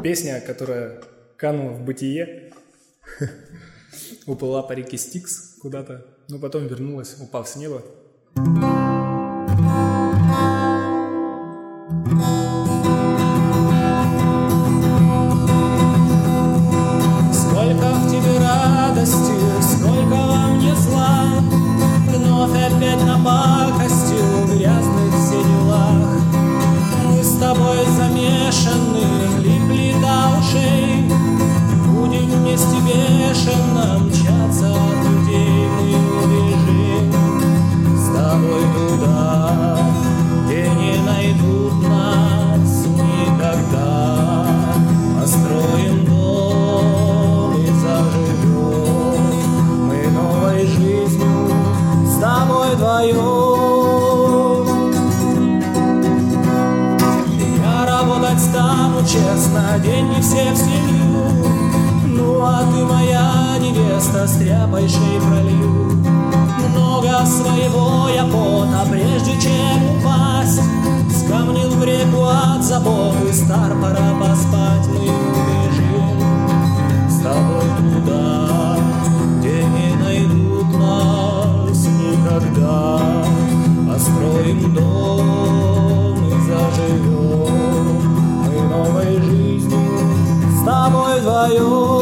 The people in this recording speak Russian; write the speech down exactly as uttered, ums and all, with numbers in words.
Песня, которая канула в бытие, уплыла по реке Стикс куда-то, но потом вернулась, упав с неба. Сколько в тебе радости, сколько во мне зла, вновь опять напакостил в грязных все делах. Мы с тобой замешаны, липли до ушей, будем вместе бешено мчаться от людей. Мы убежим с тобой туда, где не найдут нас никогда. Построим дом и заживем мы новой жизнью с тобой вдвоем. Я работать стану честно, деньги все в семью. Ну а ты, моя невеста, стряпай шеи пролью. Много своего я пота, прежде чем упасть, скамнил в реку от забот, и стар, пора поспать. Мы убежим с тобой туда, где не найдут нас никогда. Построим дом и заживем мы новой жизнью с тобой вдвоем.